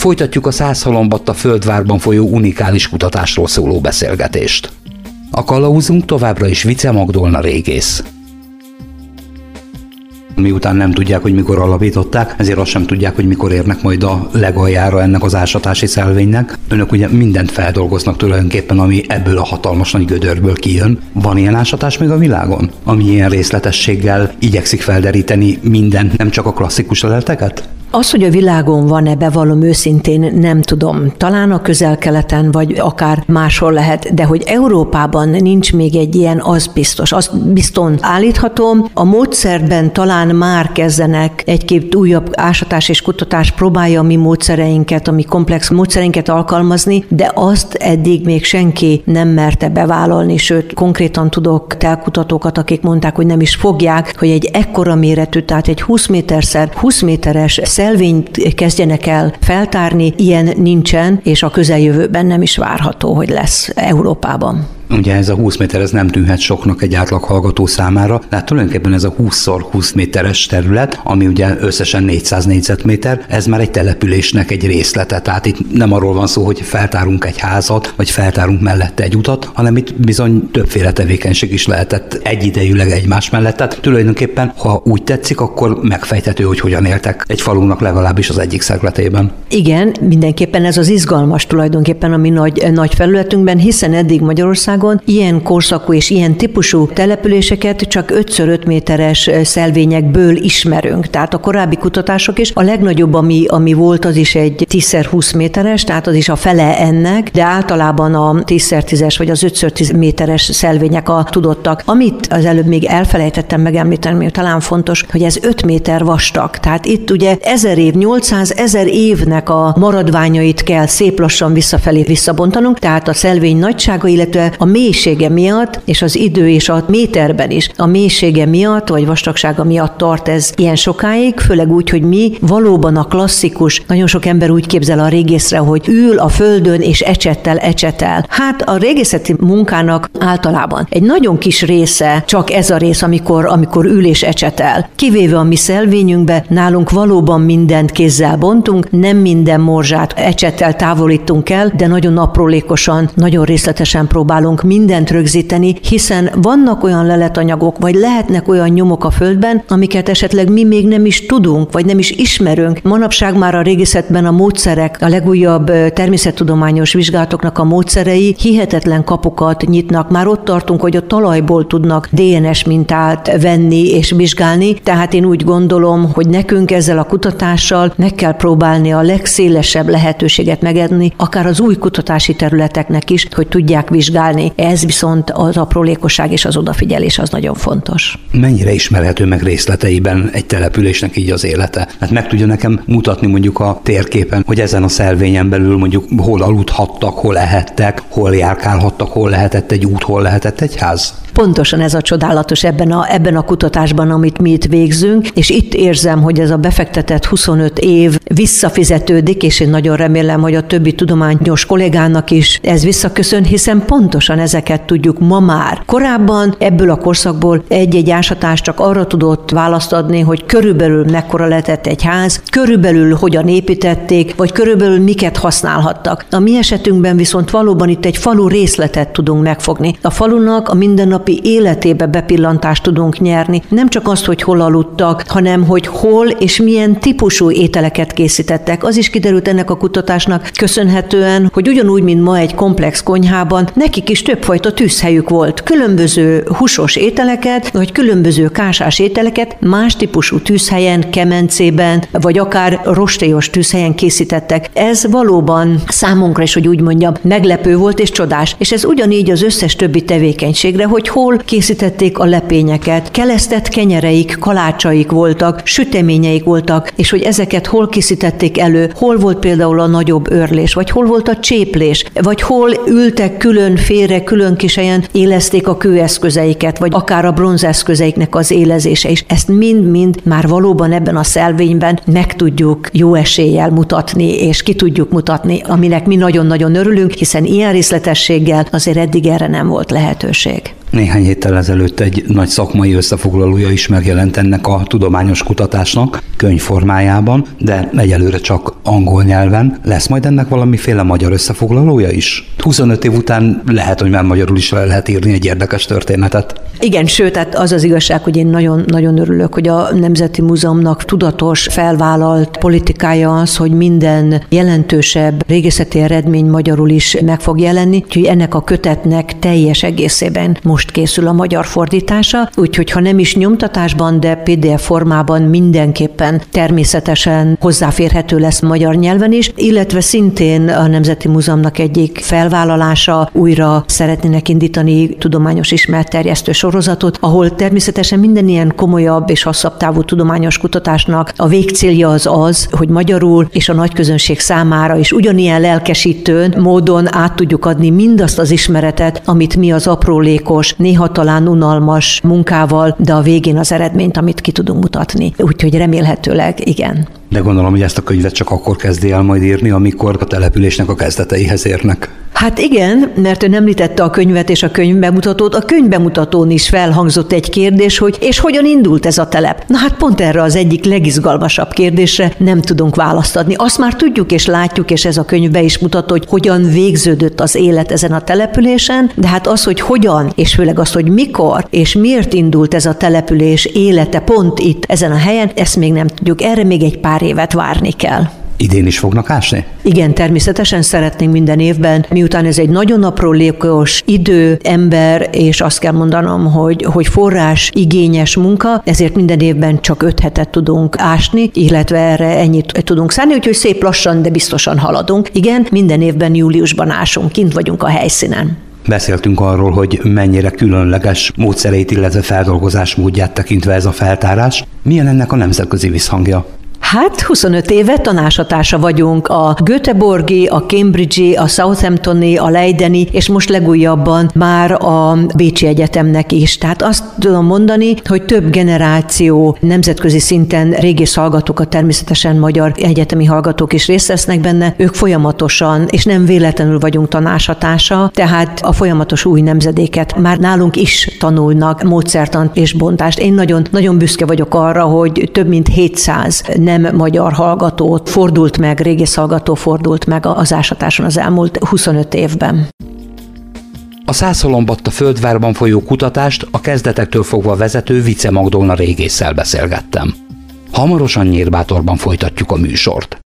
Folytatjuk a Szászhalombatta földvárban folyó unikális kutatásról szóló beszélgetést. A kalauzunk továbbra is Vice Magdolna régész. Miután nem tudják, hogy mikor alapították, ezért azt sem tudják, hogy mikor érnek majd a legaljára ennek az ásatási szelvénynek. Önök ugye mindent feldolgoznak tulajdonképpen, ami ebből a hatalmas nagy gödörből kijön. Van ilyen ásatás még a világon, ami ilyen részletességgel igyekszik felderíteni mindent, nem csak a klasszikus leleteket? Az, hogy a világon van-e, bevallom őszintén, nem tudom. Talán a Közel-Keleten, vagy akár máshol lehet, de hogy Európában nincs még egy ilyen, az biztos. Azt biztos állíthatom. A módszerben talán már kezdenek egy-két újabb ásatás és kutatás próbálja a mi módszereinket, a mi komplex módszereinket alkalmazni, de azt eddig még senki nem merte bevállalni, sőt, konkrétan tudok telkutatókat, akik mondták, hogy nem is fogják, hogy egy ekkora méretű, tehát egy 20 méterszer 20 méteres szelvényt kezdjenek el feltárni, ilyen nincsen, és a közeljövőben nem is várható, hogy lesz Európában. Ugye ez a 20 méter, ez nem tűnhet soknak egy átlag hallgató számára, de hát tulajdonképpen ez a 20x20 méteres terület, ami ugye összesen 400 négyzetméter, ez már egy településnek egy részlete. Tehát itt nem arról van szó, hogy feltárunk egy házat, vagy feltárunk mellette egy utat, hanem itt bizony többféle tevékenység is lehetett egyidejűleg egymás mellett. Tehát tulajdonképpen, ha úgy tetszik, akkor megfejthető, hogy hogyan éltek egy falunak legalábbis az egyik szegletében. Igen, mindenképpen ez az izgalmas tulajdonképpen a mi nagy felületünkben, hiszen eddig Magyarországon ilyen korszakú és ilyen típusú településeket csak 5x5 méteres szelvényekből ismerünk. Tehát a korábbi kutatások is, a legnagyobb, ami volt, az is egy 10x20 méteres, tehát az is a fele ennek, de általában a 10x10-es vagy az 5x10 méteres szelvények a tudottak. Amit az előbb még elfelejtettem megemlíteni, mert talán fontos, hogy ez 5 méter vastag. Tehát itt ugye 1000 év, 800 000 évnek a maradványait kell szép lassan visszafelé visszabontanunk, tehát a szelvény nagysága, illetve a mélysége miatt, és az idő és a méterben is a mélysége miatt, vagy vastagsága miatt tart ez ilyen sokáig, főleg úgy, hogy mi valóban a klasszikus, nagyon sok ember úgy képzel a régészre, hogy ül a földön és ecsetel. Hát a régészeti munkának általában egy nagyon kis része, csak ez a rész, amikor ül és ecsetel. Kivéve a mi szelvényünkbe, nálunk valóban mindent kézzel bontunk, nem minden morzsát ecsettel távolítunk el, de nagyon aprólékosan, nagyon részletesen próbálunk mindent rögzíteni, hiszen vannak olyan leletanyagok, vagy lehetnek olyan nyomok a földben, amiket esetleg mi még nem is tudunk, vagy nem is ismerünk. Manapság már a régészetben a módszerek, a legújabb természettudományos vizsgálatoknak a módszerei hihetetlen kapukat nyitnak. Már ott tartunk, hogy a talajból tudnak DNS mintát venni és vizsgálni, tehát én úgy gondolom, hogy nekünk ezzel a kutatással meg kell próbálni a legszélesebb lehetőséget megadni, akár az új kutatási területeknek is, hogy tudják vizsgálni. Ez viszont az aprólékosság és az odafigyelés az nagyon fontos. Mennyire ismerhető meg részleteiben egy településnek így az élete? Hát meg tudja nekem mutatni mondjuk a térképen, hogy ezen a szelvényen belül mondjuk hol aludhattak, hol ehettek, hol járkálhattak, hol lehetett egy út, hol lehetett egy ház? Pontosan ez a csodálatos ebben a kutatásban, amit mi itt végzünk, és itt érzem, hogy ez a befektetett 25 év visszafizetődik, és én nagyon remélem, hogy a többi tudományos kollégának is ez visszaköszön, hiszen pontosan ezeket tudjuk ma már. Korábban ebből a korszakból egy-egy ásatás csak arra tudott választ adni, hogy körülbelül mekkora lehetett egy ház, körülbelül hogyan építették, vagy körülbelül miket használhattak. A mi esetünkben viszont valóban itt egy falu részletet tudunk megfogni. A falunak a mindennapi életébe bepillantást tudunk nyerni. Nem csak azt, hogy hol aludtak, hanem hogy hol és milyen típusú ételeket készítettek. Az is kiderült ennek a kutatásnak köszönhetően, hogy ugyanúgy, mint ma egy komplex konyhában, nekik is többfajta tűzhelyük volt. Különböző húsos ételeket, vagy különböző kásás ételeket más típusú tűzhelyen, kemencében, vagy akár rostélyos tűzhelyen készítettek. Ez valóban számunkra is, hogy úgy mondjam, meglepő volt és csodás. És ez ugyanígy az összes többi tevékenységre, hogy hol készítették a lepényeket, kelesztett kenyereik, kalácsaik voltak, süteményeik voltak, és hogy ezeket hol készítették elő, hol volt például a nagyobb őrlés, vagy hol volt a cséplés, vagy hol ültek külön félre, külön kis helyen élezték a kőeszközeiket, vagy akár a bronzeszközeiknek az élezése is. Ezt mind-mind már valóban ebben a szelvényben meg tudjuk jó eséllyel mutatni, és ki tudjuk mutatni, aminek mi nagyon-nagyon örülünk, hiszen ilyen részletességgel azért eddig erre nem volt lehetőség. Néhány héttel ezelőtt egy nagy szakmai összefoglalója is megjelent ennek a tudományos kutatásnak könyvformájában, de egyelőre csak angol nyelven. Lesz majd ennek valamiféle magyar összefoglalója is? 25 év után lehet, hogy már magyarul is lehet írni egy érdekes történetet. Igen, sőt, tehát az az igazság, hogy én nagyon örülök, hogy a Nemzeti Múzeumnak tudatos, felvállalt politikája az, hogy minden jelentősebb régészeti eredmény magyarul is meg fog jelenni, úgyhogy ennek a kötetnek teljes egészében most készül a magyar fordítása, úgyhogy ha nem is nyomtatásban, de PDF formában mindenképpen természetesen hozzáférhető lesz magyar nyelven is, illetve szintén a Nemzeti Múzeumnak egyik felvállalása, újra szeretnének indítani tudományos ismeretterjesztő sorozatot, ahol természetesen minden ilyen komolyabb és hosszabb távú tudományos kutatásnak a végcélja az, hogy magyarul és a nagyközönség számára is ugyanilyen lelkesítő módon át tudjuk adni mindazt az ismeretet, amit mi az aprólékos, néha talán unalmas munkával, de a végén az eredményt, amit ki tudunk mutatni. Úgyhogy remélhetőleg igen. De gondolom, hogy ezt a könyvet csak akkor kezdi el majd írni, amikor a településnek a kezdeteihez érnek. Hát igen, mert ön említette a könyvet és a könyvbemutatót. A könyvbemutatón is felhangzott egy kérdés, hogy és hogyan indult ez a telep? Na hát pont erre az egyik legizgalmasabb kérdésre nem tudunk választ adni. Azt már tudjuk és látjuk, és ez a könyvbe is mutat, hogy hogyan végződött az élet ezen a településen, de hát az, hogy hogyan, és főleg az, hogy mikor, és miért indult ez a település élete pont itt, ezen a helyen, ezt még nem tudjuk. Erre még egy pár évet várni kell. Idén is fognak ásni? Igen, természetesen szeretnénk minden évben, miután ez egy nagyon aprólékos idő, ember, és azt kell mondanom, hogy forrás igényes munka, ezért minden évben csak 5 hetet tudunk ásni, illetve erre ennyit tudunk szállni, úgyhogy szép lassan, de biztosan haladunk. Igen, minden évben júliusban ásunk, kint vagyunk a helyszínen. Beszéltünk arról, hogy mennyire különleges módszereit, illetve feldolgozás módját tekintve ez a feltárás. Milyen ennek a nemzetközi visszhangja? Hát 25 éve tanácsadója vagyunk a Göteborgi, a Cambridge-i, a Southamptoni, a Leideni, és most legújabban már a Bécsi Egyetemnek is. Tehát azt tudom mondani, hogy több generáció nemzetközi szinten régész hallgatók, természetesen magyar egyetemi hallgatók is részt vesznek benne, ők folyamatosan, és nem véletlenül vagyunk tanácsadója, tehát a folyamatos új nemzedéket már nálunk is tanulnak módszertant és bontást. Én nagyon büszke vagyok arra, hogy több mint 700 nem magyar hallgató fordult meg, régész hallgató fordult meg az ásatáson az elmúlt 25 évben. A Szászhalombatta földvárban folyó kutatást a kezdetektől fogva vezető Vice Magdolna régésszel beszélgettem. Hamarosan Nyírbátorban folytatjuk a műsort.